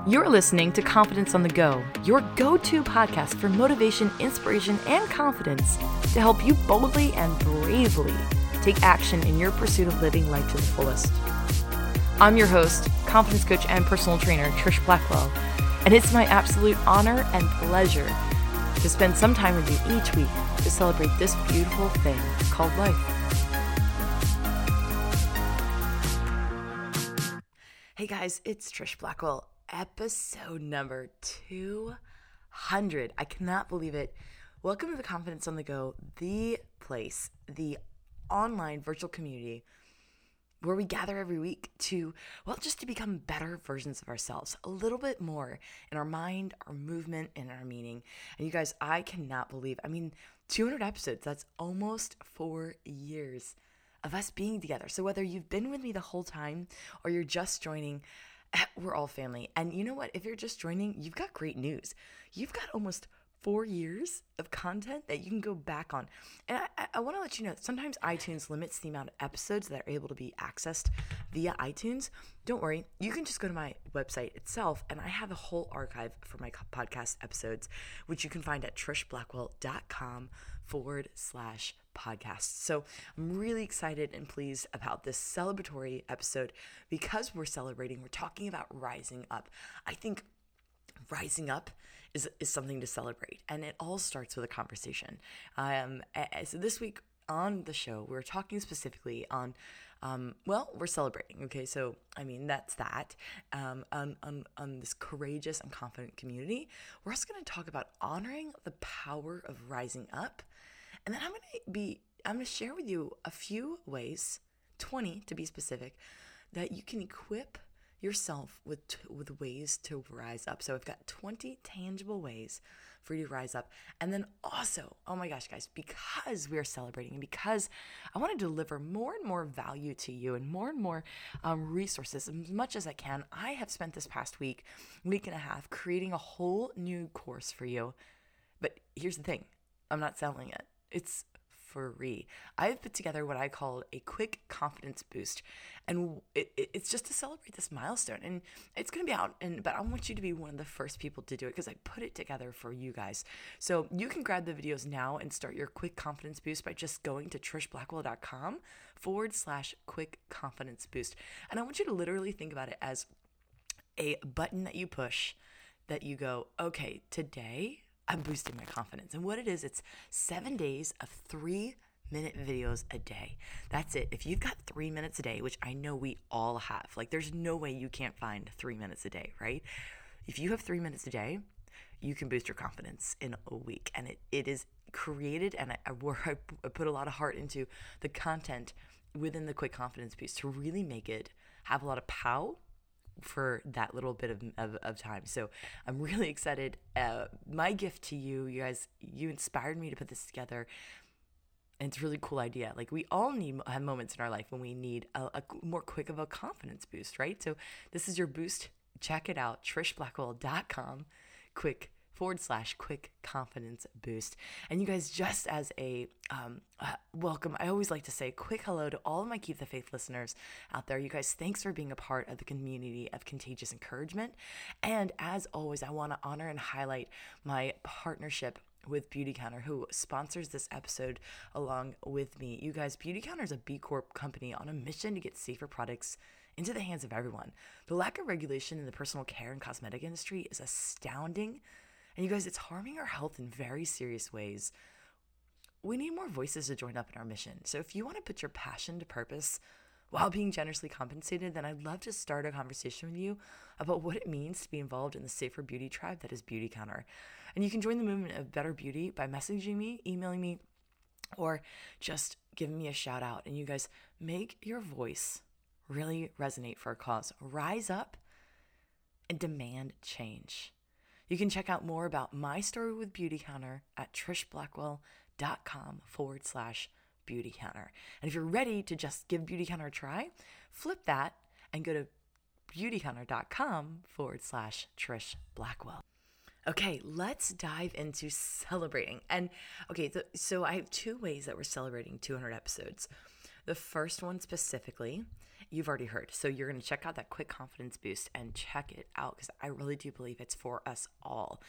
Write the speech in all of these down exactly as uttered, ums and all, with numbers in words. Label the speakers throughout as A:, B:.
A: You're listening to Confidence on the Go, your go-to podcast for motivation, inspiration, and confidence to help you boldly and bravely take action in your pursuit of living life to the fullest. I'm your host, confidence coach and personal trainer, Trish Blackwell, and it's my absolute honor and pleasure to spend some time with you each week to celebrate this beautiful thing called life. Hey guys, it's Trish Blackwell. Episode number two hundred. I cannot believe it. Welcome to the Confidence on the Go, the place, the online virtual community where we gather every week to, well, just to become better versions of ourselves, a little bit more in our mind, our movement, and our meaning. And you guys, I cannot believe, I mean, two hundred episodes, that's almost four years of us being together. So whether you've been with me the whole time or you're just joining, we're all family. And you know what? If you're just joining, you've got great news. You've got almost four years of content that you can go back on. And I, I, I want to let you know that sometimes iTunes limits the amount of episodes that are able to be accessed via iTunes. Don't worry. You can just go to my website itself, and I have a whole archive for my podcast episodes, which you can find at trishblackwell.com forward slash podcast. So I'm really excited and pleased about this celebratory episode because we're celebrating. We're talking about rising up. I think rising up is is something to celebrate, and it all starts with a conversation. Um, so this week on the show, we're talking specifically on, um, well, we're celebrating. Okay, so I mean that's that. Um, on on on this courageous and confident community, we're also going to talk about honoring the power of rising up. And then I'm going to be, I'm going to share with you a few ways, twenty to be specific, that you can equip yourself with with ways to rise up. So I've got twenty tangible ways for you to rise up. And then also, oh my gosh, guys, because we are celebrating and because I want to deliver more and more value to you and more and more um, resources as much as I can, I have spent this past week, week and a half creating a whole new course for you. But here's the thing, I'm not selling it. It's free. I've put together what I call a quick confidence boost, and it, it, it's just to celebrate this milestone. And it's going to be out, and but I want you to be one of the first people to do it because I put it together for you guys. So you can grab the videos now and start your quick confidence boost by just going to trishblackwell.com forward slash quick confidence boost. And I want you to literally think about it as a button that you push that you go, okay, today I'm boosting my confidence. And what it is, it's seven days of three minute videos a day. That's it. If you've got three minutes a day, which I know we all have, like there's no way you can't find three minutes a day, right? If you have three minutes a day, you can boost your confidence in a week. And it, it is created, and I, I, I put a lot of heart into the content within the Quick Confidence Boost to really make it have a lot of pow for that little bit of, of, of time. So I'm really excited. Uh, my gift to you, you guys, you inspired me to put this together. And it's a really cool idea. Like we all need have moments in our life when we need a, a more quick of a confidence boost, right? So this is your boost. Check it out. trishblackwell.com quick forward slash quick confidence boost. And you guys, just as a um, uh, welcome, I always like to say a quick hello to all of my Keep the Faith listeners out there. You guys, thanks for being a part of the community of contagious encouragement. And as always, I want to honor and highlight my partnership with Beautycounter, who sponsors this episode along with me. You guys, Beautycounter is a B Corp company on a mission to get safer products into the hands of everyone. The lack of regulation in the personal care and cosmetic industry is astounding. And you guys, it's harming our health in very serious ways. We need more voices to join up in our mission. So if you want to put your passion to purpose while being generously compensated, then I'd love to start a conversation with you about what it means to be involved in the safer beauty tribe that is Beautycounter. And you can join the movement of better beauty by messaging me, emailing me, or just giving me a shout out. And you guys, make your voice really resonate for a cause. Rise up and demand change. You can check out more about my story with Beautycounter at trishblackwell.com forward slash Beautycounter. And if you're ready to just give Beautycounter a try, flip that and go to beautycounter.com forward slash Trish Blackwell. Okay, let's dive into celebrating. And okay, so, so I have two ways that we're celebrating two hundred episodes. The first one specifically you've already heard. So you're going to check out that quick confidence boost and check it out because I really do believe it's for us all.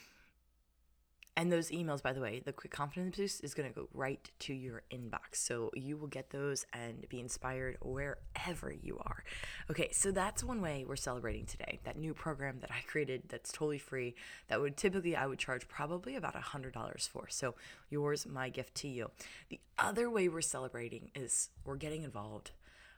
A: And those emails, by the way, the quick confidence boost is going to go right to your inbox. So you will get those and be inspired wherever you are. Okay, so that's one way we're celebrating today. That new program that I created that's totally free, that would typically I would charge probably about one hundred dollars for. So yours, my gift to you. The other way we're celebrating is we're getting involved.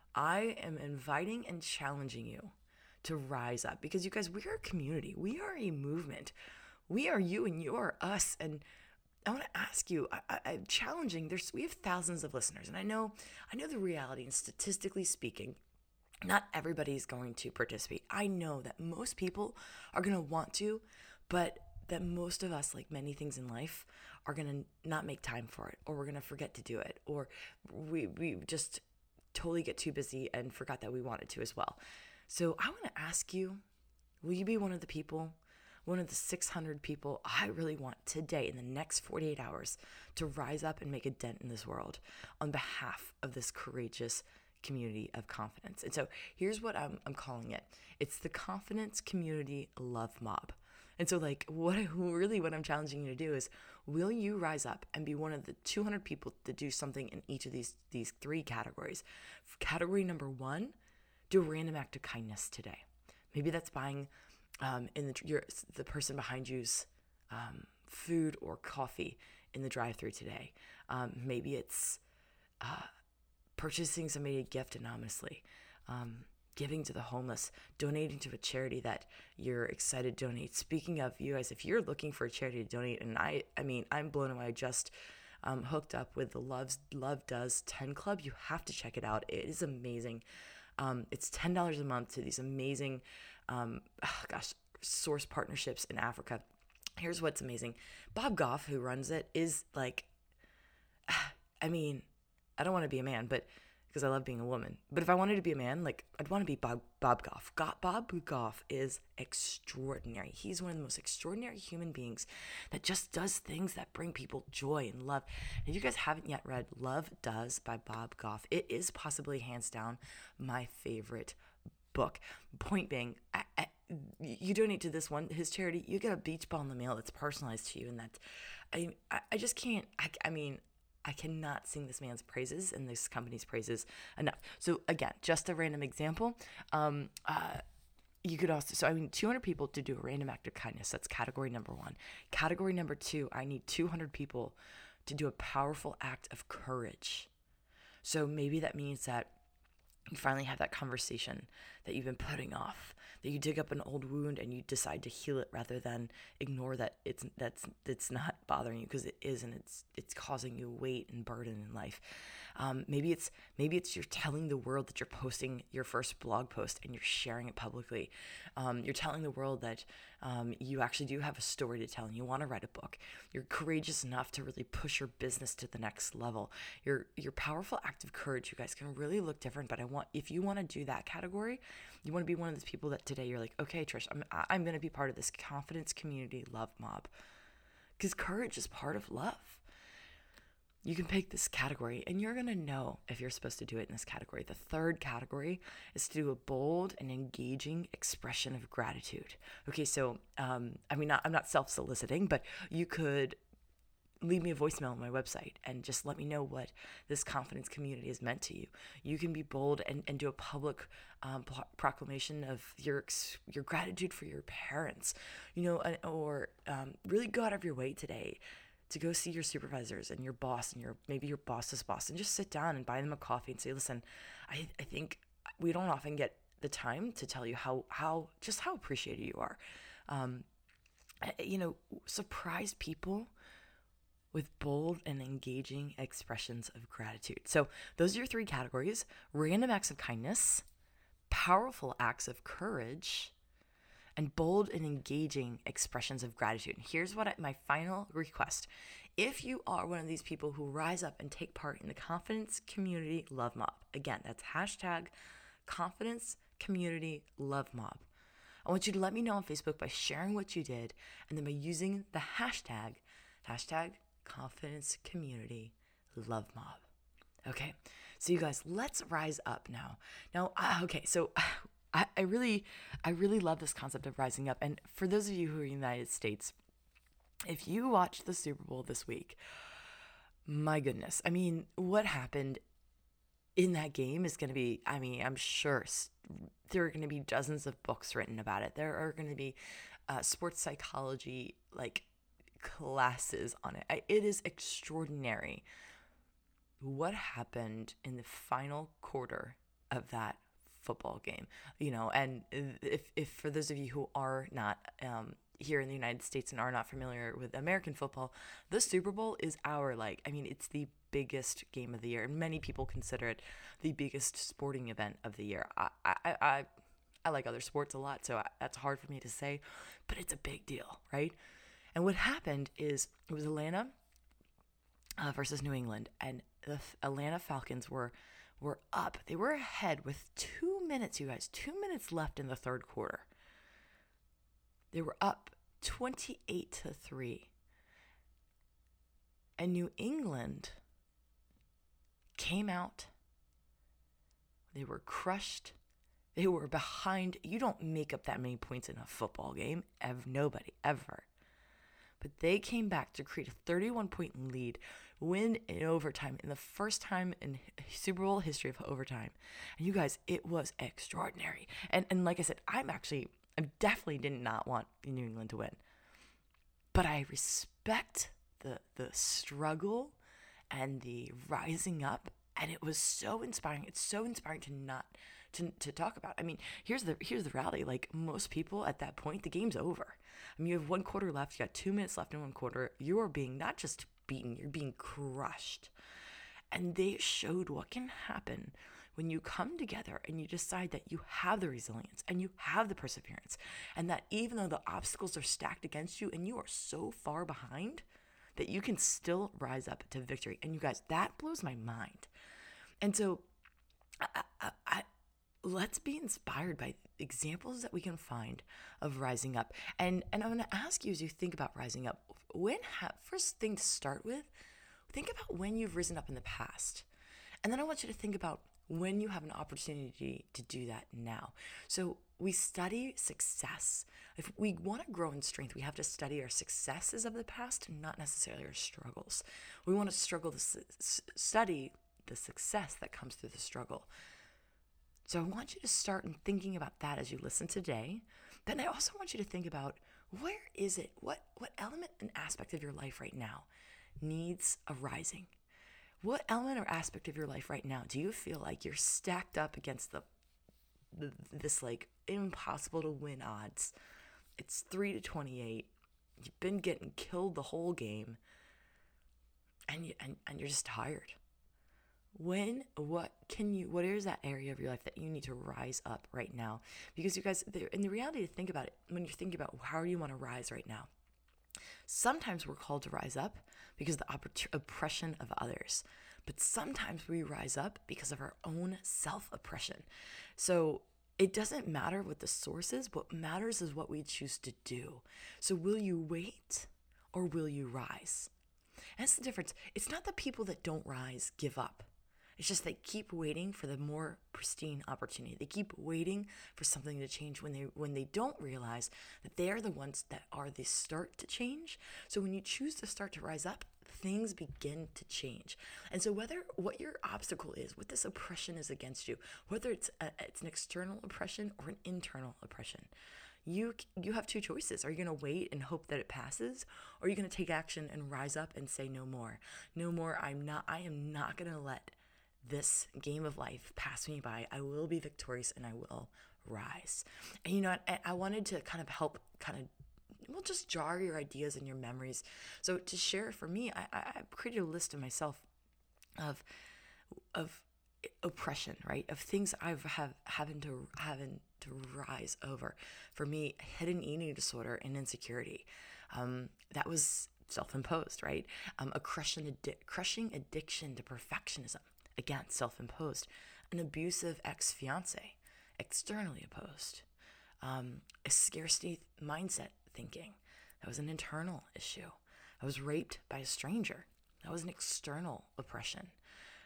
A: I am inviting and challenging you to rise up because you guys, we are a community. We are a movement. We are you and you are us. And I want to ask you, I, I, I'm challenging, there's, we have thousands of listeners. And I know, I know the reality, and statistically speaking, not everybody's going to participate. I know that most people are going to want to, but that most of us, like many things in life, are going to not make time for it, or we're going to forget to do it, or we, we just totally get too busy and forgot that we wanted to as well. So I want to ask you, will you be one of the people, one of the six hundred people I really want today in the next forty-eight hours to rise up and make a dent in this world on behalf of this courageous community of confidence? And so here's what I'm, I'm calling it. It's the Confidence Community Love Mob. And so like what really what I'm challenging you to do is, will you rise up and be one of the two hundred people to do something in each of these, these three categories? Category number one, do a random act of kindness today. Maybe that's buying um, in the your, the person behind you's um, food or coffee in the drive-thru today. Um, maybe it's uh, purchasing somebody a gift anonymously, um, giving to the homeless, donating to a charity that you're excited to donate. Speaking of, you guys, if you're looking for a charity to donate, and I, I mean, I'm blown away. I just um, hooked up with the Love's Love Does ten Club. You have to check it out. It is amazing. Um, it's ten dollars a month to these amazing, um, oh gosh, source partnerships in Africa. Here's what's amazing. Bob Goff, who runs it, is like, I mean, I don't want to be a man, but because I love being a woman. But if I wanted to be a man, like I'd want to be Bob, Bob Goff. Bob Goff is extraordinary. He's one of the most extraordinary human beings that just does things that bring people joy and love. And if you guys haven't yet read Love Does by Bob Goff, it is possibly hands down my favorite book. Point being, I, I, you donate to this one, his charity, you get a beach ball in the mail that's personalized to you. And that, I, I just can't, I, I mean, I cannot sing this man's praises and this company's praises enough. So again, just a random example. Um, uh, you could also, so I mean, two hundred people to do a random act of kindness. That's category number one. Category number two, I need two hundred people to do a powerful act of courage. So maybe that means that you finally have that conversation that you've been putting off, that you dig up an old wound and you decide to heal it rather than ignore that it's that's it's not bothering you, because it is, and it's it's causing you weight and burden in life. Um, maybe it's maybe it's you're telling the world that you're posting your first blog post and you're sharing it publicly. Um, you're telling the world that um, you actually do have a story to tell and you want to write a book. You're courageous enough to really push your business to the next level. Your your powerful act of courage, you guys, can really look different. But I want, if you want to do that category, you want to be one of those people that today you're like, okay, Trish, I'm I'm going to be part of this confidence community love mob, because courage is part of love. You can pick this category and you're going to know if you're supposed to do it in this category. The third category is to do a bold and engaging expression of gratitude. Okay, so um, I mean, not, I'm not self-soliciting, but you could leave me a voicemail on my website and just let me know what this confidence community has meant to you. You can be bold and, and do a public um, pro- proclamation of your your gratitude for your parents, you know, or um, really go out of your way today to go see your supervisors and your boss and your maybe your boss's boss and just sit down and buy them a coffee and say, listen, I, I think we don't often get the time to tell you how, how just how appreciated you are. Um, you know, surprise people with bold and engaging expressions of gratitude. So those are your three categories: random acts of kindness, powerful acts of courage, and bold and engaging expressions of gratitude. And here's what I, my final request. If you are one of these people who rise up and take part in the Confidence Community Love Mob, again, that's hashtag Confidence Community Love Mob. I want you to let me know on Facebook by sharing what you did, and then by using the hashtag, hashtag Confidence Community Love Mob. Okay, So you guys, let's rise up now. Now, uh, okay, so I, I really, I really love this concept of rising up. And for those of you who are in the United States, if you watched the Super Bowl this week, my goodness, I mean, what happened in that game is going to be, I mean, I'm sure there are going to be dozens of books written about it. There are going to be uh, sports psychology, like, classes on it. I, it is extraordinary what happened in the final quarter of that football game, you know. And if, if for those of you who are not um, here in the United States and are not familiar with American football, the Super Bowl is our, like, I mean, it's the biggest game of the year, and many people consider it the biggest sporting event of the year. I I I, I like other sports a lot, so I, that's hard for me to say, but it's a big deal, right? And what happened is it was Atlanta uh, versus New England, and the Atlanta Falcons were were up. They were ahead with two minutes, you guys, two minutes left in the third quarter. They were up twenty-eight to three. And New England came out. They were crushed. They were behind. You don't make up that many points in a football game. Ever, nobody, ever. But they came back to create a thirty-one point lead, win in overtime, in the first time in Super Bowl history of overtime. And you guys, it was extraordinary. And and like I said, I'm actually, I definitely did not want New England to win. But I respect the the struggle and the rising up, and it was so inspiring. It's so inspiring to not to to talk about. I mean, here's the here's the reality. Like, most people at that point, the game's over. I mean, you have one quarter left. You got two minutes left in one quarter. You are being not just beaten, you're being crushed. And they showed what can happen when you come together and you decide that you have the resilience and you have the perseverance, and that even though the obstacles are stacked against you and you are so far behind, that you can still rise up to victory. And you guys, that blows my mind. And so I, I, I, let's be inspired by examples that we can find of rising up. And and I'm going to ask you, as you think about rising up, when ha- first thing to start with, think about when you've risen up in the past. And then I want you to think about when you have an opportunity to do that now. So we study success. If we want to grow in strength, we have to study our successes of the past, not necessarily our struggles. We want to struggle to s- study the success that comes through the struggle. So I want you to start in thinking about that as you listen today. Then I also want you to think about, where is it? What what element and aspect of your life right now needs a rising? What element or aspect of your life right now do you feel like you're stacked up against the, the this like impossible to win odds? It's three to twenty-eight. You've been getting killed the whole game, and you and, and you're just tired. When, what can you, what is that area of your life that you need to rise up right now? Because you guys, in the reality, to think about it, when you're thinking about how do you want to rise right now, sometimes we're called to rise up because of the oppor- oppression of others. But sometimes we rise up because of our own self-oppression. So it doesn't matter what the source is. What matters is what we choose to do. So will you wait or will you rise? And that's the difference. It's not the people that don't rise give up. It's just they keep waiting for the more pristine opportunity. They keep waiting for something to change when they when they don't realize that they are the ones that are the start to change. So when you choose to start to rise up, things begin to change. And so whether what your obstacle is, what this oppression is against you, whether it's a, it's an external oppression or an internal oppression, you you have two choices. Are you going to wait and hope that it passes? Or are you going to take action and rise up and say, no more, no more. I'm not, I am not going to let this game of life pass me by. I will be victorious and I will rise. And you know, I, I wanted to kind of help kind of, well, just jar your ideas and your memories. So to share for me, I, I created a list of myself of, of oppression, right? Of things I've have having to having to rise over. For me, hidden eating disorder and insecurity. Um, that was self-imposed, right? Um, a crushing, addi- crushing addiction to perfectionism. Again, self-imposed. An abusive ex-fiance, externally opposed. Um, a scarcity mindset thinking. That was an internal issue. I was raped by a stranger. That was an external oppression.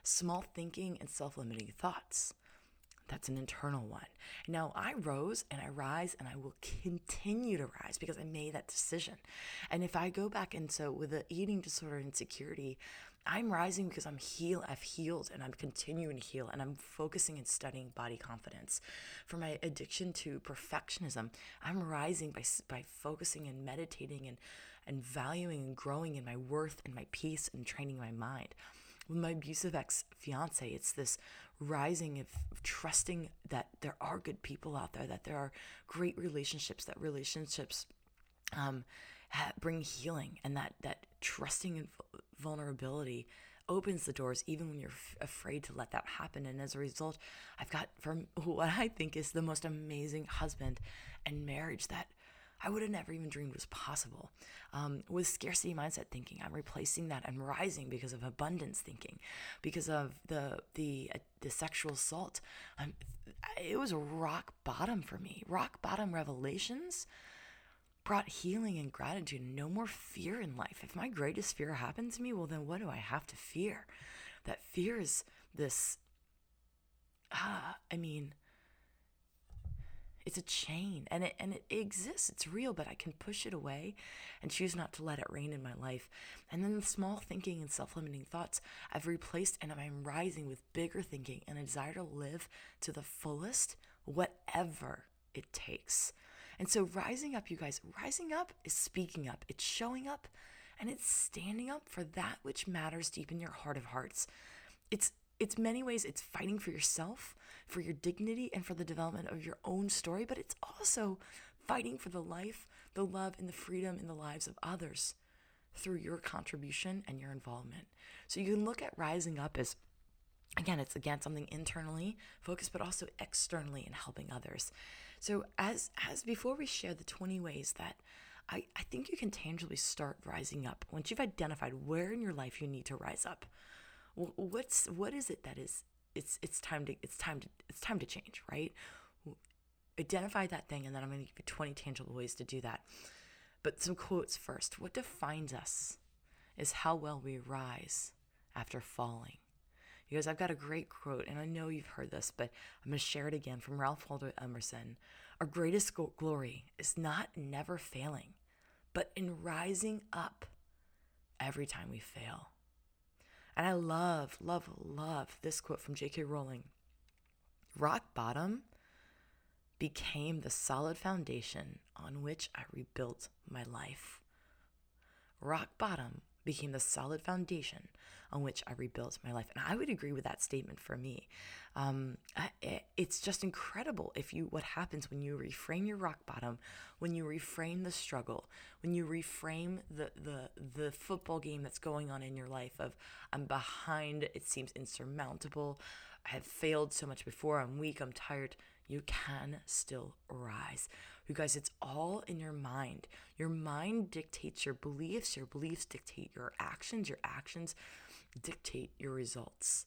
A: Small thinking and self-limiting thoughts. That's an internal one. Now, I rose and I rise and I will continue to rise because I made that decision. And if I go back and so with the eating disorder insecurity, I'm rising because I'm heal. I've healed and I'm continuing to heal, and I'm focusing and studying body confidence. For my addiction to perfectionism, I'm rising by by focusing and meditating and and valuing and growing in my worth and my peace and training my mind. With my abusive ex-fiance, it's this rising of, of trusting that there are good people out there, that there are great relationships, that relationships um, ha- bring healing, and that that trusting and vulnerability opens the doors even when you're f- afraid to let that happen. And as a result, I've got from what I think is the most amazing husband and marriage that I would have never even dreamed was possible. Um, with scarcity mindset thinking, I'm replacing that and rising because of abundance thinking, because of the the uh, the sexual assault. Um, it was a rock bottom for me. Rock bottom revelations brought healing and gratitude. No more fear in life. If my greatest fear happened to me, well, then what do I have to fear? That fear is this. Ah, I mean. It's a chain, and it and it exists. It's real, but I can push it away and choose not to let it reign in my life. And then the small thinking and self-limiting thoughts I've replaced, and I'm rising with bigger thinking and a desire to live to the fullest, whatever it takes. And so rising up, you guys, rising up is speaking up. It's showing up, and it's standing up for that which matters deep in your heart of hearts. It's It's many ways, it's fighting for yourself, for your dignity, and for the development of your own story, but it's also fighting for the life, the love, and the freedom in the lives of others through your contribution and your involvement. So you can look at rising up as, again, it's again something internally focused, but also externally in helping others. So as as before we share the twenty ways that I, I think you can tangibly start rising up, once you've identified where in your life you need to rise up. What's what is it that is it's it's time to it's time to it's time to change, right? Identify that thing, and then I'm going to give you twenty tangible ways to do that. But some quotes first. What defines us is how well we rise after falling. You guys, I've got a great quote, and I know you've heard this, but I'm going to share it again from Ralph Waldo Emerson. Our greatest glory is not never failing, but in rising up every time we fail. And I love, love, love this quote from J K Rowling. Rock bottom became the solid foundation on which I rebuilt my life. Rock bottom became the solid foundation on which I rebuilt my life. And I would agree with that statement for me. Um, it, it's just incredible if you what happens when you reframe your rock bottom, when you reframe the struggle, when you reframe the the the football game that's going on in your life of I'm behind, it seems insurmountable, I have failed so much before, I'm weak, I'm tired. You can still rise. You guys, it's all in your mind. Your mind dictates your beliefs. Your beliefs dictate your actions. Your actions dictate your results.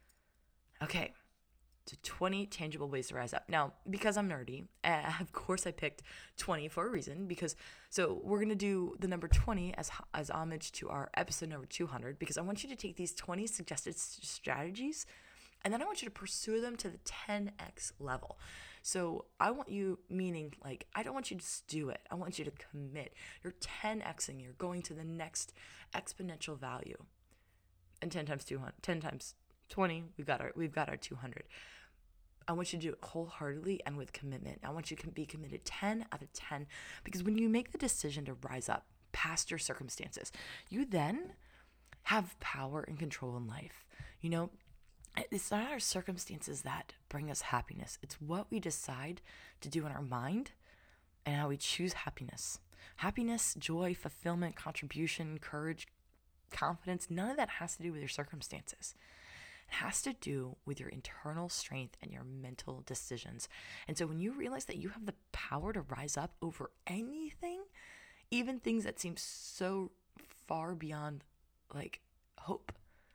A: Okay, so twenty tangible ways to rise up. Now, because I'm nerdy, uh, of course I picked twenty for a reason, because so we're going to do the number twenty as as homage to our episode number two hundred, because I want you to take these twenty suggested s- strategies, and then I want you to pursue them to the ten x level. So I want you, meaning like, I don't want you to just do it. I want you to commit. You're ten xing, you're going to the next exponential value. And ten times two hundred, ten times twenty, we've got our, we've got our two hundred. I want you to do it wholeheartedly and with commitment. I want you to be committed ten out of ten, because when you make the decision to rise up past your circumstances, you then have power and control in life. You know, it's not our circumstances that bring us happiness. It's what we decide to do in our mind and how we choose happiness. Happiness, joy, fulfillment, contribution, courage, confidence, none of that has to do with your circumstances. It has to do with your internal strength and your mental decisions. And so when you realize that you have the power to rise up over anything, even things that seem so far beyond like hope.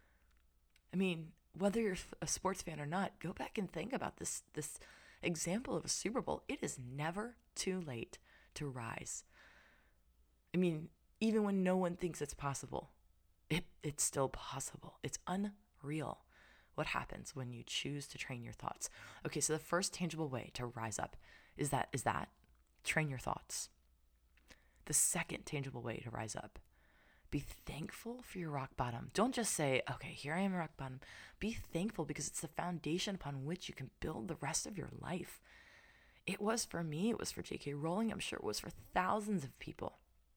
A: I mean, whether you're a sports fan or not, go back and think about this this example of a Super Bowl. It is never too late to rise. I mean, even when no one thinks it's possible, it, it's still possible. It's unreal. What happens when you choose to train your thoughts? Okay, so the first tangible way to rise up is that is that train your thoughts. The second tangible way to rise up, be thankful for your rock bottom. Don't just say, okay, here I am at rock bottom. Be thankful because it's the foundation upon which you can build the rest of your life. It was for me, it was for J K Rowling, I'm sure it was for thousands of people.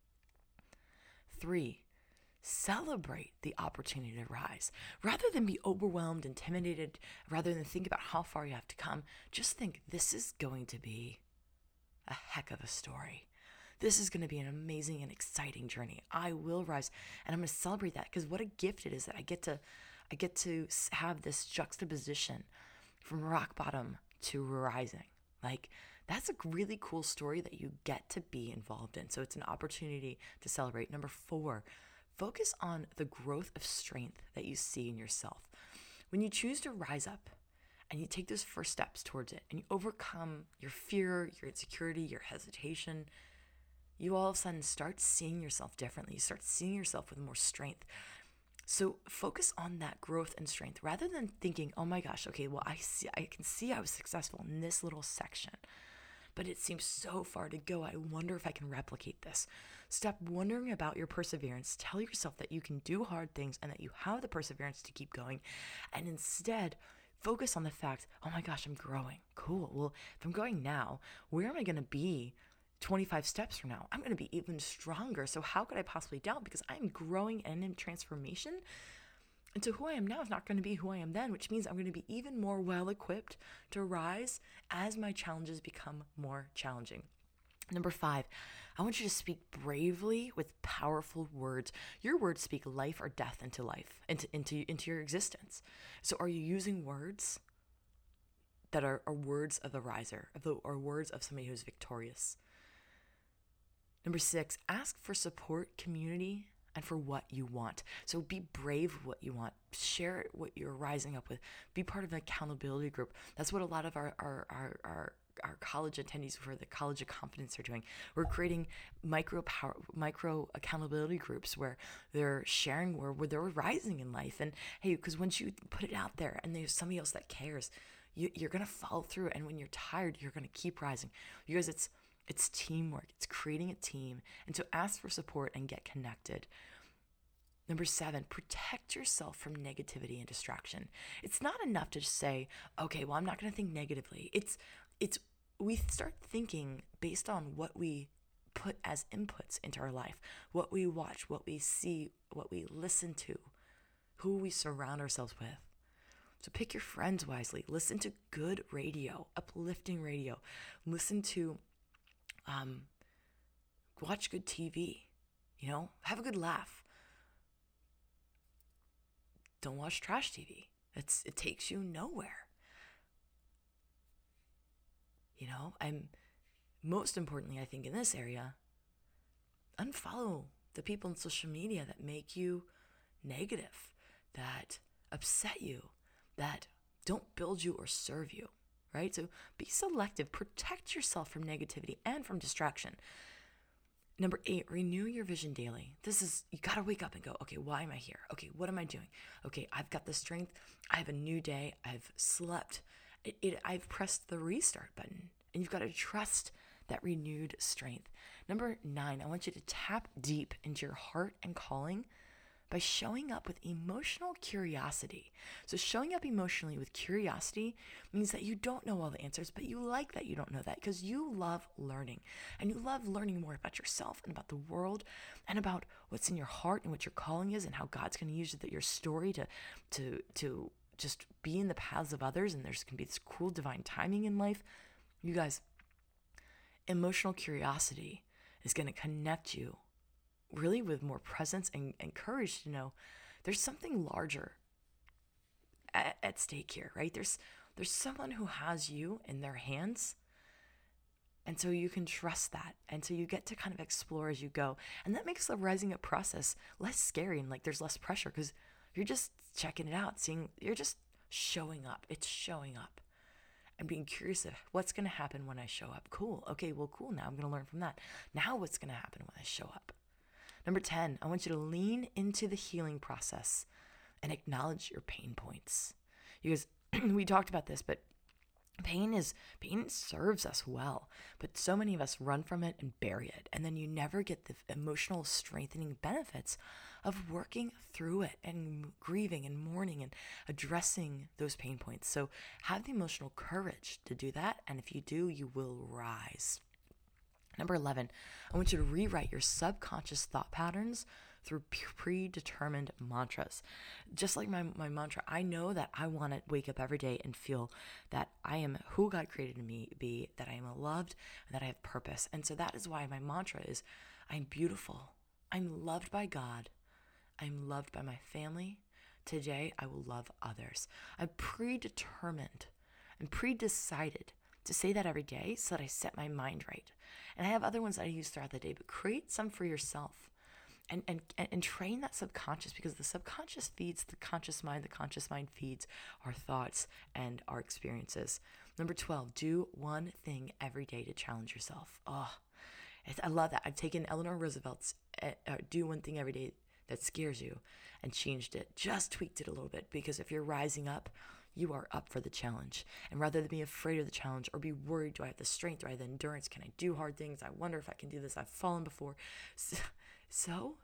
A: Three, celebrate the opportunity to rise. Rather than be overwhelmed, intimidated, rather than think about how far you have to come, just think this is going to be a heck of a story. This is going to be an amazing and exciting journey. I will rise, and I'm going to celebrate that because what a gift it is that I get to, I get to have this juxtaposition from rock bottom to rising. Like, that's a really cool story that you get to be involved in. So it's an opportunity to celebrate. Number four, focus on the growth of strength that you see in yourself. When you choose to rise up and you take those first steps towards it and you overcome your fear, your insecurity, your hesitation, you all of a sudden start seeing yourself differently. You start seeing yourself with more strength. So focus on that growth and strength rather than thinking, oh my gosh, okay, well, I see, I can see I was successful in this little section, but it seems so far to go. I wonder if I can replicate this. Stop wondering about your perseverance. Tell yourself that you can do hard things and that you have the perseverance to keep going. And instead, focus on the fact, oh my gosh, I'm growing. Cool. Well, if I'm growing now, where am I going to be twenty-five steps from now? I'm going to be even stronger. So how could I possibly doubt? Because I'm growing and in transformation. And so who I am now is not going to be who I am then, which means I'm going to be even more well-equipped to rise as my challenges become more challenging. Number five, I want you to speak bravely with powerful words. Your words speak life or death into life, into into, into your existence. So are you using words that are, are words of the riser, or words of somebody who's victorious? Number six, ask for support, community, and for what you want. So be brave with what you want. Share what you're rising up with. Be part of an accountability group. That's what a lot of our our our, our our college attendees for the College of Confidence are doing. We're creating micro power, micro accountability groups where they're sharing where, where they're rising in life. And hey, because once you put it out there and there's somebody else that cares, you, you're going to follow through. And when you're tired, you're going to keep rising. You guys, it's It's teamwork. It's creating a team. And so ask for support and get connected. Number seven, protect yourself from negativity and distraction. It's not enough to just say, okay, well, I'm not going to think negatively. It's, it's, we start thinking based on what we put as inputs into our life, what we watch, what we see, what we listen to, who we surround ourselves with. So pick your friends wisely. Listen to good radio, uplifting radio. Listen to Um, watch good T V, you know, have a good laugh. Don't watch trash T V. It's, it takes you nowhere. You know, and most importantly, I think in this area, unfollow the people on social media that make you negative, that upset you, that don't build you or serve you. Right? So be selective, protect yourself from negativity and from distraction. Number eight, renew your vision daily. This is, you got to wake up and go, okay, why am I here? Okay, what am I doing? Okay, I've got the strength. I have a new day. I've slept. It, it, I've pressed the restart button, and you've got to trust that renewed strength. Number nine, I want you to tap deep into your heart and calling by showing up with emotional curiosity. So showing up emotionally with curiosity means that you don't know all the answers, but you like that you don't know that because you love learning. And you love learning more about yourself and about the world and about what's in your heart and what your calling is and how God's going to use your story to, to, to just be in the paths of others. And there's going to be this cool divine timing in life. You guys, emotional curiosity is going to connect you really with more presence and, and courage to know there's something larger at, at stake here, right? There's there's someone who has you in their hands. And so you can trust that. And so you get to kind of explore as you go. And that makes the rising up process less scary and like there's less pressure because you're just checking it out, seeing, you're just showing up. It's showing up and being curious of what's going to happen when I show up. Cool. Okay, well, cool. Now I'm going to learn from that. Now what's going to happen when I show up? Number ten, I want you to lean into the healing process and acknowledge your pain points. Because we talked about this, but pain is pain serves us well, but so many of us run from it and bury it, and then you never get the emotional strengthening benefits of working through it and grieving and mourning and addressing those pain points. So have the emotional courage to do that, and if you do, you will rise. Number eleven, I want you to rewrite your subconscious thought patterns through predetermined mantras. Just like my, my mantra, I know that I want to wake up every day and feel that I am who God created me to be, that I am loved, and that I have purpose. And so that is why my mantra is, I'm beautiful. I'm loved by God. I'm loved by my family. Today, I will love others. I'm predetermined and pre-decided to say that every day so that I set my mind right. And I have other ones that I use throughout the day, but create some for yourself. And, and and train that subconscious, because the subconscious feeds the conscious mind. The conscious mind feeds our thoughts and our experiences. Number twelve, do one thing every day to challenge yourself. Oh, I love that. I've taken Eleanor Roosevelt's uh, uh, do one thing every day that scares you and changed it, just tweaked it a little bit, because if you're rising up, you are up for the challenge. And rather than be afraid of the challenge or be worried, do I have the strength? Do I have the endurance? Can I do hard things? I wonder if I can do this. I've fallen before. So, So,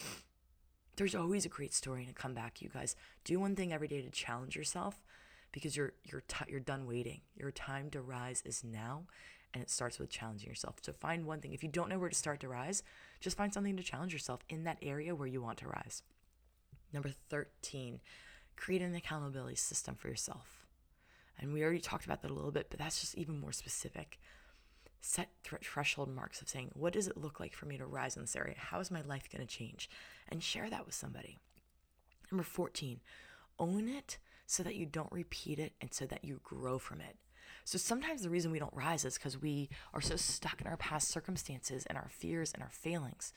A: there's always a great story and a comeback, you guys. Do one thing every day to challenge yourself, because you're you're t- you're done waiting. Your time to rise is now, and it starts with challenging yourself. So find one thing. If you don't know where to start to rise, just find something to challenge yourself in that area where you want to rise. Number thirteen, create an accountability system for yourself. And we already talked about that a little bit, but that's just even more specific. Set th- threshold marks of saying, what does it look like for me to rise in this area? How is my life going to change? And share that with somebody. Number fourteen, own it so that you don't repeat it and so that you grow from it. So sometimes the reason we don't rise is because we are so stuck in our past circumstances and our fears and our failings.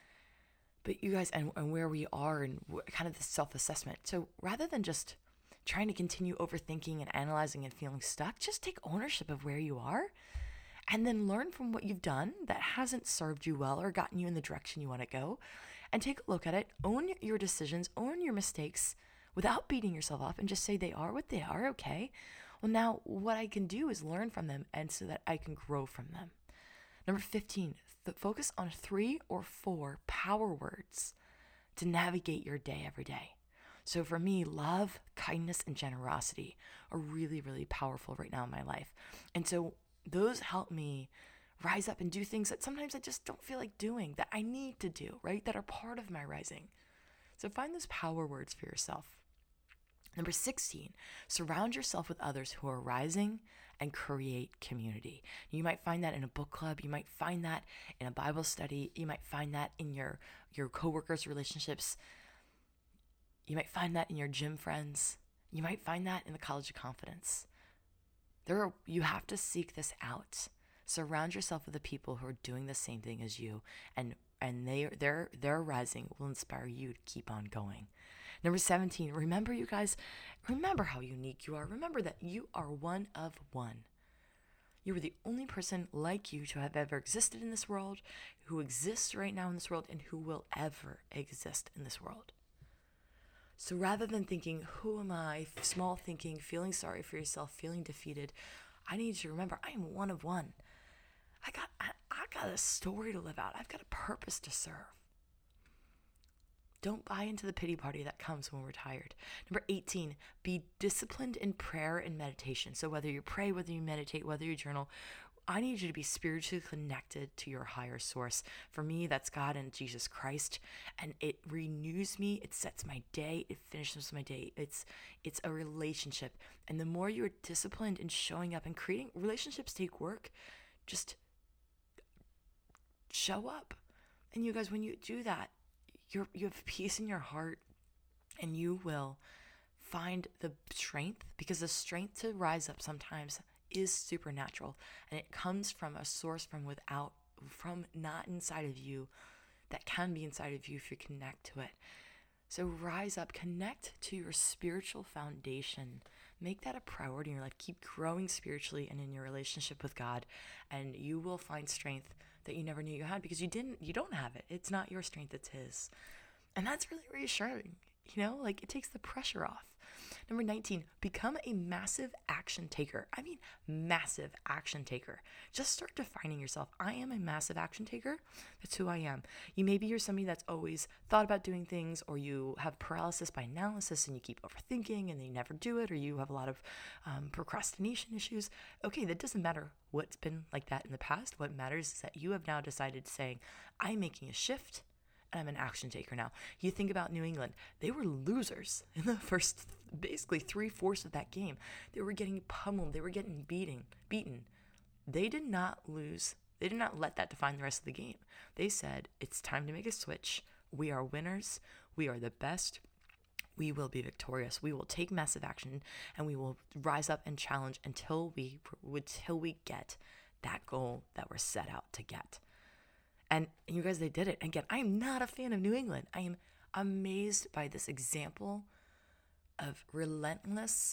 A: But you guys, and, and where we are and kind of the self-assessment. So rather than just trying to continue overthinking and analyzing and feeling stuck, just take ownership of where you are. And then learn from what you've done that hasn't served you well or gotten you in the direction you want to go. And take a look at it, own your decisions, own your mistakes without beating yourself up, and just say they are what they are, okay? Well, now what I can do is learn from them, and so that I can grow from them. Number fifteen, th- focus on three or four power words to navigate your day every day. So for me, love, kindness, and generosity are really, really powerful right now in my life. And so those help me rise up and do things that sometimes I just don't feel like doing, that I need to do, right? That are part of my rising. So find those power words for yourself. Number sixteen, surround yourself with others who are rising and create community. You might find that in a book club. You might find that in a Bible study. You might find that in your, your coworkers' relationships. You might find that in your gym friends. You might find that in the College of Confidence. There are, you have to seek this out. Surround yourself with the people who are doing the same thing as you, and and they their their rising will inspire you to keep on going. Number seventeen, remember, you guys, remember how unique you are. Remember that you are one of one. You are the only person like you to have ever existed in this world, who exists right now in this world, and who will ever exist in this world. So rather than thinking, who am I, small thinking, feeling sorry for yourself, feeling defeated, I need you to remember, I am one of one. I got, I, I got a story to live out. I've got a purpose to serve. Don't buy into the pity party that comes when we're tired. Number eighteen, be disciplined in prayer and meditation. So whether you pray, whether you meditate, whether you journal, I need you to be spiritually connected to your higher source. For me, that's God and Jesus Christ. And it renews me. It sets my day. It finishes my day. It's it's a relationship. And the more you're disciplined in showing up and creating, relationships take work. Just show up. And you guys, when you do that, you're, you have peace in your heart, and you will find the strength, because the strength to rise up sometimes is supernatural, and it comes from a source from without, from not inside of you, that can be inside of you if you connect to it. So rise up, connect to your spiritual foundation. Make that a priority in your life. Keep growing spiritually and in your relationship with God, and you will find strength that you never knew you had, because you didn't, you don't have it. It's not your strength, it's His. And that's really reassuring, you know, like it takes the pressure off. Number nineteen, become a massive action taker. I mean, massive action taker. Just start defining yourself. I am a massive action taker. That's who I am. You maybe you're somebody that's always thought about doing things, or you have paralysis by analysis and you keep overthinking and you never do it, or you have a lot of um, procrastination issues. Okay, that doesn't matter what's been like that in the past. What matters is that you have now decided saying, I'm making a shift and I'm an action taker now. You think about New England. They were losers in the first basically three-fourths of that game. They were getting pummeled. They were getting beating, beaten. They did not lose. They did not let that define the rest of the game. They said, it's time to make a switch. We are winners. We are the best. We will be victorious. We will take massive action and we will rise up and challenge until we until we get that goal that we're set out to get. And you guys, they did it. Again, I am not a fan of New England. I am amazed by this example of relentless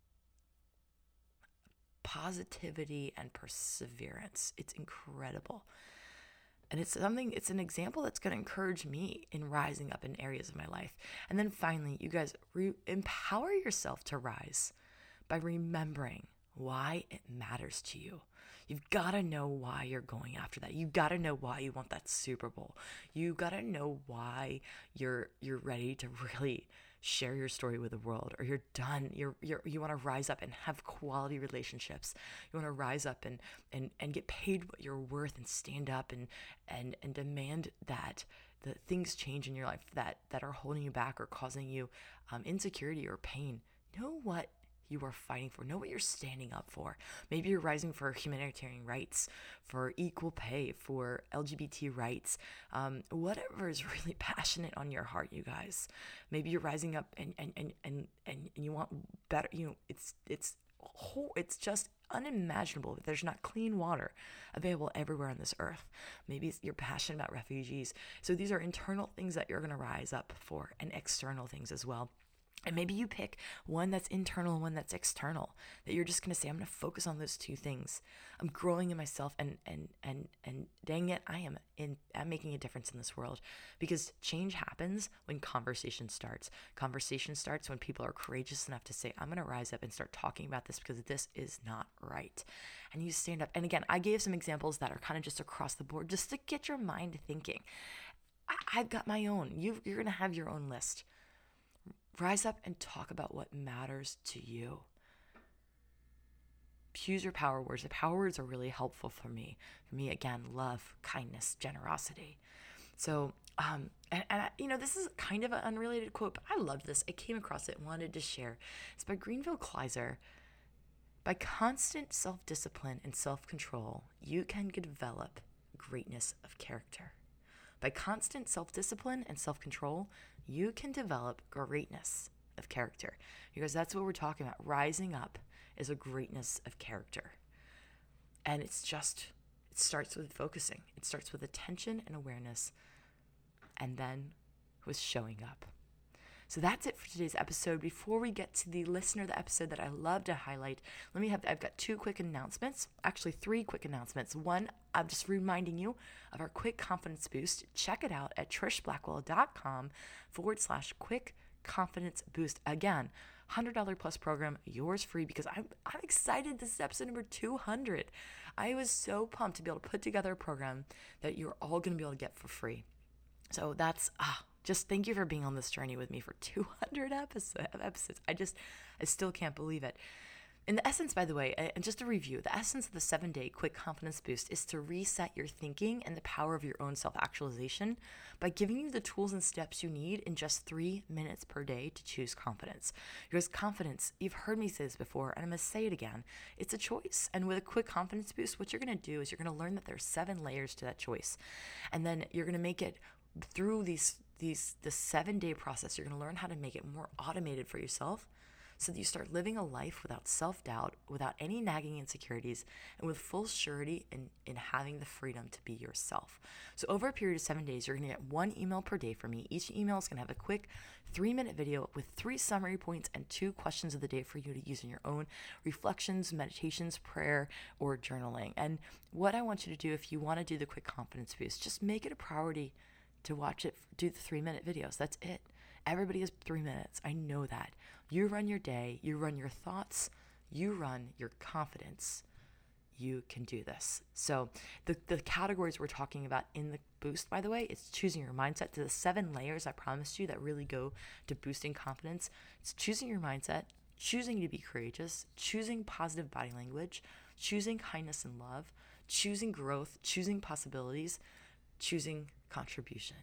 A: positivity and perseverance. It's incredible. And it's something, it's an example that's going to encourage me in rising up in areas of my life. And then finally, you guys, re- empower yourself to rise by remembering why it matters to you. You've got to know why you're going after that. You've got to know why you want that Super Bowl. You got to know why you're you're ready to really share your story with the world, or you're done. You're you're you want to rise up and have quality relationships. You want to rise up and and and get paid what you're worth and stand up and and and demand that the things change in your life that that are holding you back or causing you um, insecurity or pain. Know what you are fighting for. Know what you're standing up for. Maybe you're rising for humanitarian rights, for equal pay, for L G B T rights, um, whatever is really passionate on your heart, you guys. Maybe you're rising up and and and and, and you want better. You know, it's it's whole. It's just unimaginable that there's not clean water available everywhere on this earth. Maybe it's, you're passionate about refugees. So these are internal things that you're going to rise up for, and external things as well. And maybe you pick one that's internal and one that's external, that you're just going to say, I'm going to focus on those two things. I'm growing in myself, and and and and dang it, I am in I'm making a difference in this world, because change happens when conversation starts. Conversation starts when people are courageous enough to say, I'm going to rise up and start talking about this because this is not right. And you stand up. And again, I gave some examples that are kind of just across the board, just to get your mind thinking. I, I've got my own. You, you're going to have your own list. Rise up and talk about what matters to you. Use your power words. The power words are really helpful for me. For me, again, love, kindness, generosity. So, um, and, and I, you know, this is kind of an unrelated quote, but I loved this. I came across it and wanted to share. It's by Greenville Kleiser. By constant self-discipline and self-control, you can develop greatness of character. By constant self-discipline and self-control, you can develop greatness of character. Because that's what we're talking about. Rising up is a greatness of character. And it's just, it starts with focusing. It starts with attention and awareness, and then with showing up. So that's it for today's episode. Before we get to the listener of the episode that I love to highlight, let me have, I've got two quick announcements, actually three quick announcements. One, I'm just reminding you of our quick confidence boost. Check it out at trishblackwell.com forward slash quick confidence boost. Again, one hundred dollars plus program, yours free, because I'm, I'm excited. This is episode number two hundred. I was so pumped to be able to put together a program that you're all going to be able to get for free. So that's, ah, just thank you for being on this journey with me for two hundred episodes. I just, I still can't believe it. And the essence, by the way, and just a review, the essence of the seven-day quick confidence boost is to reset your thinking and the power of your own self-actualization by giving you the tools and steps you need in just three minutes per day to choose confidence. Because confidence, you've heard me say this before, and I'm going to say it again, it's a choice. And with a quick confidence boost, what you're going to do is you're going to learn that there's seven layers to that choice. And then you're going to make it through these these the seven-day process. You're going to learn how to make it more automated for yourself, so that you start living a life without self-doubt, without any nagging insecurities, and with full surety in, in having the freedom to be yourself. So over a period of seven days, you're going to get one email per day from me. Each email is going to have a quick three-minute video with three summary points and two questions of the day for you to use in your own reflections, meditations, prayer, or journaling. And what I want you to do, if you want to do the quick confidence boost, just make it a priority to watch it, do the three-minute videos. That's it. Everybody has three minutes. I know that. You run your day, you run your thoughts, you run your confidence. You can do this. So the, the categories we're talking about in the boost, by the way, it's choosing your mindset. To the seven layers I promised you that really go to boosting confidence. It's choosing your mindset, choosing to be courageous, choosing positive body language, choosing kindness and love, choosing growth, choosing possibilities, choosing contribution.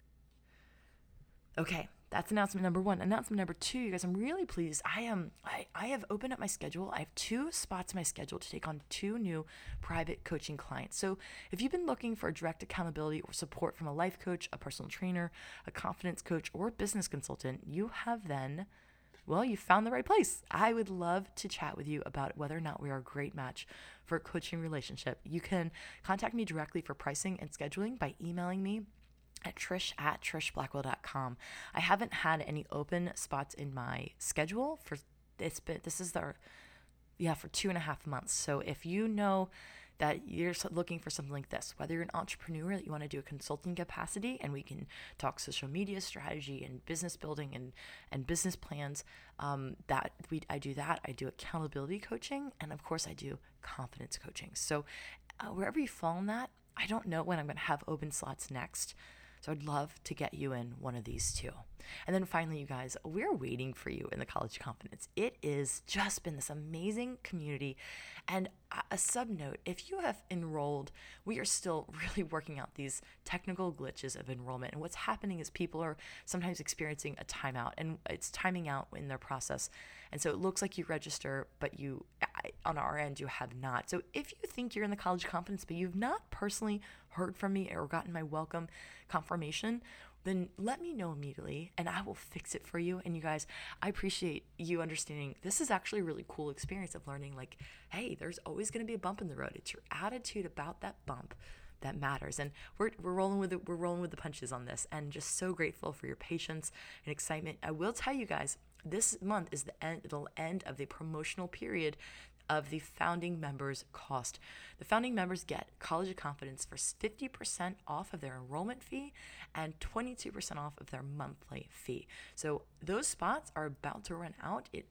A: Okay, that's announcement number one. Announcement number two, you guys, I'm really pleased. I am. I, I have opened up my schedule. I have two spots in my schedule to take on two new private coaching clients. So if you've been looking for direct accountability or support from a life coach, a personal trainer, a confidence coach, or a business consultant, you have then, well, you found the right place. I would love to chat with you about whether or not we are a great match for a coaching relationship. You can contact me directly for pricing and scheduling by emailing me at trish at trish blackwell dot com. I haven't had any open spots in my schedule for it's been this is the yeah for two and a half months. So if you know that you're looking for something like this, whether you're an entrepreneur that you want to do a consulting capacity and we can talk social media strategy and business building and and business plans, um, that we I do that. I do accountability coaching, and of course I do confidence coaching. So uh, wherever you fall in that, I don't know when I'm going to have open slots next. So I'd love to get you in one of these two. And then finally, you guys, we're waiting for you in the College of Confidence. It is just been this amazing community. And a sub note, if you have enrolled, we are still really working out these technical glitches of enrollment. And what's happening is people are sometimes experiencing a timeout, and it's timing out in their process. And so it looks like you register, but you, on our end, you have not. So if you think you're in the College of Confidence, but you've not personally heard from me or gotten my welcome confirmation, then let me know immediately and I will fix it for you. And you guys, I appreciate you understanding this is actually a really cool experience of learning, like, hey, there's always going to be a bump in the road. It's your attitude about that bump that matters. And we're we're rolling with it, we're rolling with the punches on this, and just so grateful for your patience and excitement. I will tell you guys, this month is the end, the end of the promotional period of the founding members cost. The founding members get College of Confidence for fifty percent off of their enrollment fee and twenty-two percent off of their monthly fee. So those spots are about to run out. It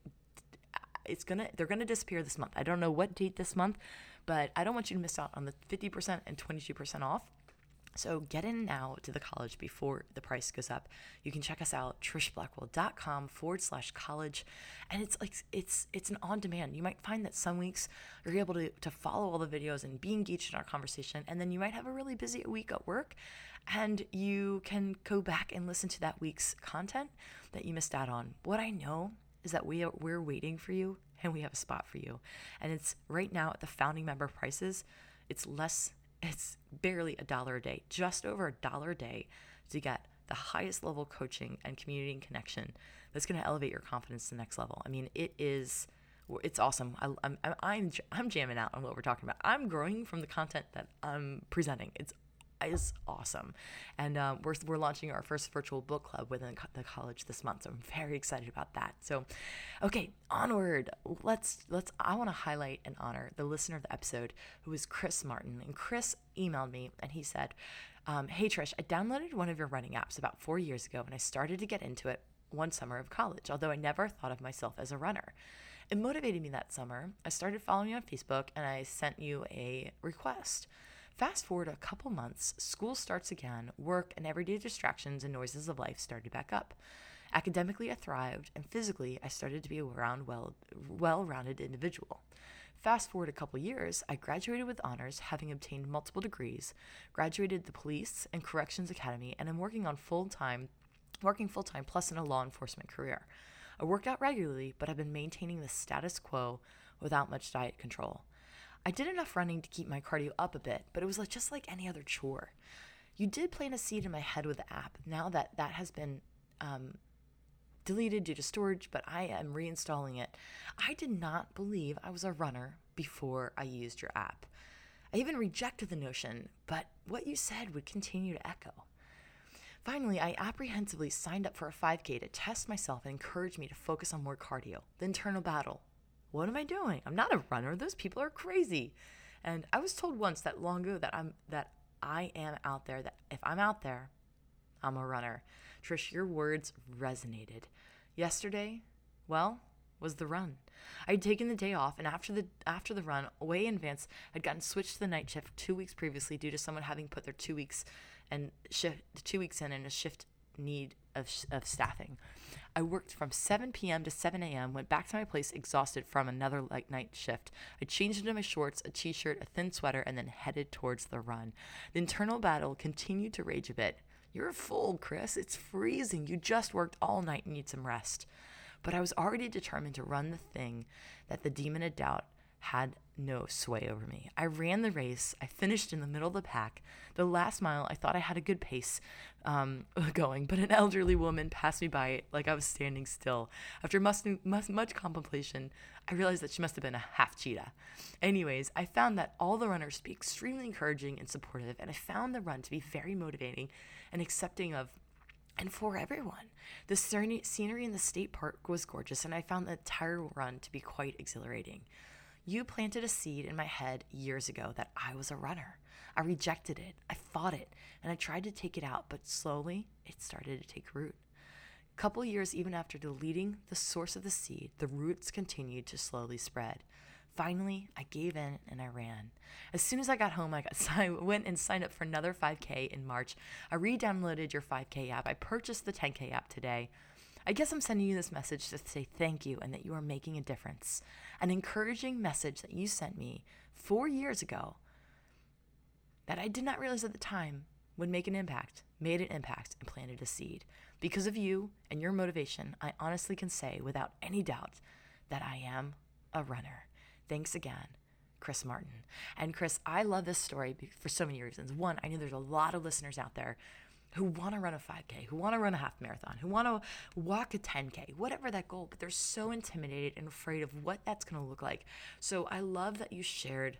A: it's gonna they're gonna disappear this month. I don't know what date this month, but I don't want you to miss out on the fifty percent and twenty-two percent off. So get in now to the college before the price goes up. You can check us out, trishblackwell.com forward slash college. And it's like, it's it's an on demand. You might find that some weeks you're able to, to follow all the videos and be engaged in our conversation. And then you might have a really busy week at work and you can go back and listen to that week's content that you missed out on. What I know is that we are, we're waiting for you and we have a spot for you. And it's right now at the founding member prices. It's less It's barely a dollar a day, just over a dollar a day to get the highest level coaching and community and connection that's going to elevate your confidence to the next level. I mean, it is, it's awesome. I, I'm, I'm, I'm jamming out on what we're talking about. I'm growing from the content that I'm presenting. It's is awesome. And um, we're, we're launching our first virtual book club within the college this month. So I'm very excited about that. So, okay, onward. Let's, let's, I want to highlight and honor the listener of the episode who was Chris Martin. And Chris emailed me and he said, um, hey Trish, I downloaded one of your running apps about four years ago and I started to get into it one summer of college, although I never thought of myself as a runner. It motivated me that summer. I started following you on Facebook and I sent you a request. Fast forward a couple months, school starts again, work and everyday distractions and noises of life started back up. Academically, I thrived, and physically, I started to be a round, well, well-rounded individual. Fast forward a couple years, I graduated with honors, having obtained multiple degrees, graduated the police and corrections academy, and I'm working on full-time, working full-time plus in a law enforcement career. I work out regularly, but I've been maintaining the status quo without much diet control. I did enough running to keep my cardio up a bit, but it was like, just like any other chore. You did plant a seed in my head with the app. Now that that has been um, deleted due to storage, but I am reinstalling it. I did not believe I was a runner before I used your app. I even rejected the notion, but what you said would continue to echo. Finally, I apprehensively signed up for a five K to test myself and encourage me to focus on more cardio, the internal battle. What am I doing? I'm not a runner. Those people are crazy. And I was told once that long ago that I'm that I am out there, that if I'm out there, I'm a runner. Trish, your words resonated. Yesterday, Well, was the run. I'd taken the day off, and after the after the run, way in advance, I'd gotten switched to the night shift two weeks previously due to someone having put their two weeks and shift two weeks in and a shift need of of staffing. I worked from seven p.m. to seven a.m., went back to my place exhausted from another like night shift. I changed into my shorts, a t-shirt, a thin sweater, and then headed towards the run. The internal battle continued to rage a bit. You're a fool, Chris. It's freezing. You just worked all night and need some rest. But I was already determined to run the thing that the demon of doubt had no sway over me. I ran the race. I finished in the middle of the pack. The last mile, I thought I had a good pace um, going, but an elderly woman passed me by like I was standing still. After much, much, much contemplation, I realized that she must have been a half cheetah. Anyways, I found that all the runners to be extremely encouraging and supportive, and I found the run to be very motivating and accepting of and for everyone. The scenery in the state park was gorgeous, and I found the entire run to be quite exhilarating. You planted a seed in my head years ago that I was a runner. I rejected it, I fought it, and I tried to take it out, but slowly it started to take root. A couple years even after deleting the source of the seed, the roots continued to slowly spread. Finally, I gave in and I ran. As soon as I got home, I, got, I went and signed up for another five K in March. I re-downloaded your five K app. I purchased the ten K app today. I guess I'm sending you this message to say thank you and that you are making a difference. An encouraging message that you sent me four years ago that I did not realize at the time would make an impact, made an impact, and planted a seed. Because of you and your motivation, I honestly can say without any doubt that I am a runner. Thanks again, Chris Martin. And Chris, I love this story for so many reasons. One, I know there's a lot of listeners out there who want to run a five K, who want to run a half marathon, who want to walk a ten K, whatever that goal, but they're so intimidated and afraid of what that's going to look like. So I love that you shared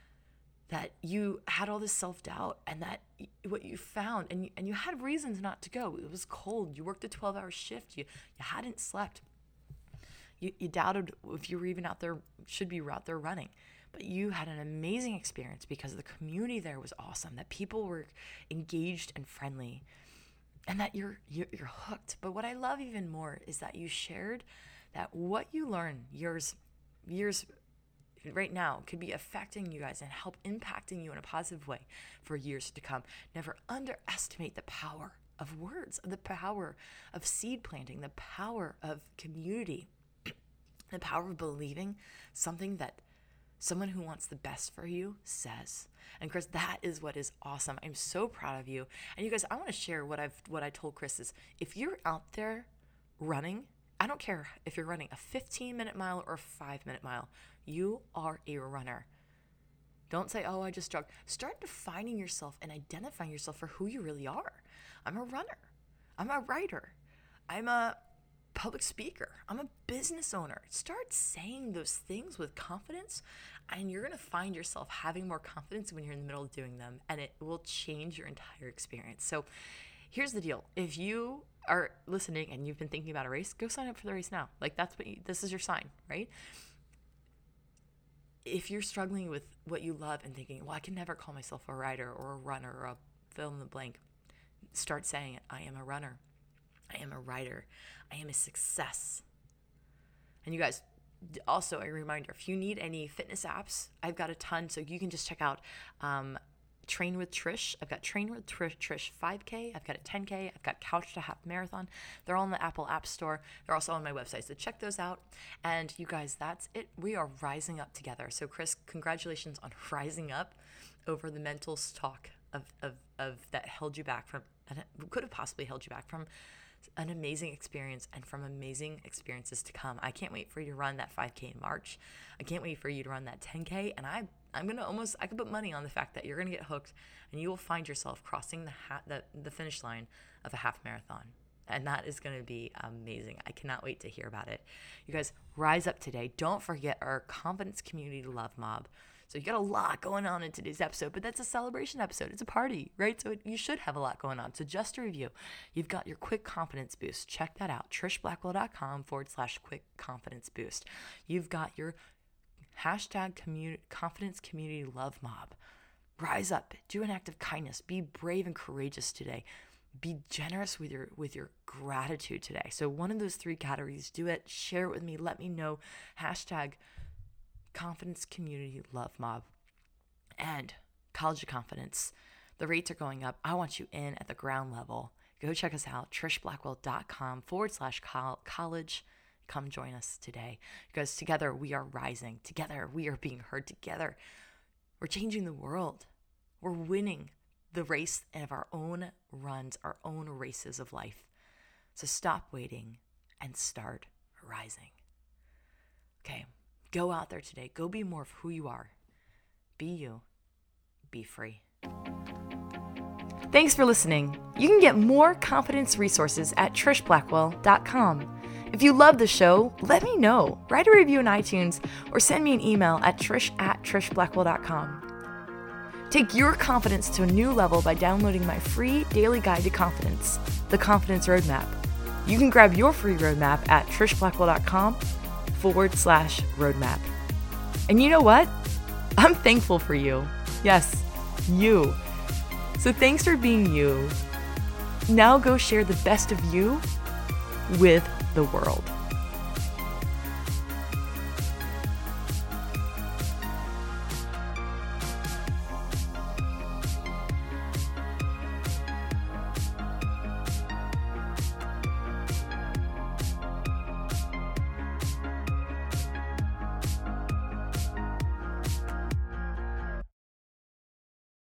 A: that you had all this self-doubt and that what you found, and you, and you had reasons not to go. It was cold. You worked a twelve-hour shift. You, you hadn't slept. You, you doubted if you were even out there, should be out there running. But you had an amazing experience because the community there was awesome, that people were engaged and friendly, and that you're, you're you're hooked. But what I love even more is that you shared that what you learn years years right now could be affecting you guys and help impacting you in a positive way for years to come. Never underestimate the power of words, the power of seed planting, the power of community, the power of believing something that someone who wants the best for you says. And Chris, that is what is awesome. I'm so proud of you. And you guys, I want to share what I've what I told Chris is, if you're out there running, I don't care if you're running a fifteen minute mile or a five minute mile, you are a runner. Don't say, oh, I just jogged. Start defining yourself and identifying yourself for who you really are. I'm a runner. I'm a writer. I'm a public speaker. I'm a business owner. Start saying those things with confidence, and you're going to find yourself having more confidence when you're in the middle of doing them, and it will change your entire experience. So here's the deal. If you are listening and you've been thinking about a race, go sign up for the race now. Like that's what you, this is your sign, right? If you're struggling with what you love and thinking, well, I can never call myself a writer or a runner or a fill in the blank, start saying it. I am a runner. I am a writer. I am a success. And you guys, also a reminder, if you need any fitness apps, I've got a ton. So you can just check out um, Train with Trish. I've got Train with Trish, Trish five K. I've got a ten K. I've got Couch to Half Marathon. They're all in the Apple App Store. They're also on my website. So check those out. And you guys, that's it. We are rising up together. So Chris, congratulations on rising up over the mental stock of, of, of that held you back from, could have possibly held you back from an amazing experience and from amazing experiences to come. I can't wait for you to run that five K in March. I can't wait for you to run that ten K. And I, I'm going to almost, I could put money on the fact that you're going to get hooked and you will find yourself crossing the, ha- the, the finish line of a half marathon. And that is going to be amazing. I cannot wait to hear about it. You guys, rise up today. Don't forget our Confidence Community Love Mob. So you got a lot going on in today's episode, but that's a celebration episode. It's a party, right? So it, you should have a lot going on. So just to review, you've got your quick confidence boost. Check that out. trishblackwell.com forward slash quick confidence boost. You've got your hashtag community, confidence community love mob. Rise up. Do an act of kindness. Be brave and courageous today. be generous with your with your gratitude today. So one of those three categories, do it, share it with me, let me know. Hashtag Confidence Community Love Mob. And College of Confidence. The rates are going up. I want you in at the ground level. Go check us out, trishblackwell.com forward slash college. Come join us today, because together we are rising. Together we are being heard. Together we're changing the world. We're winning the race of our own runs, our own races of life. So stop waiting and start rising. Okay, go out there today. Go be more of who you are. Be you. Be free. Thanks for listening. You can get more confidence resources at trish blackwell dot com. If you love the show, let me know. Write a review in iTunes or send me an email at trish at trish blackwell dot com. Take your confidence to a new level by downloading my free daily guide to confidence, the Confidence Roadmap. You can grab your free roadmap at trishblackwell.com forward slash roadmap. And you know what? I'm thankful for you. Yes, you. So thanks for being you. Now go share the best of you with the world.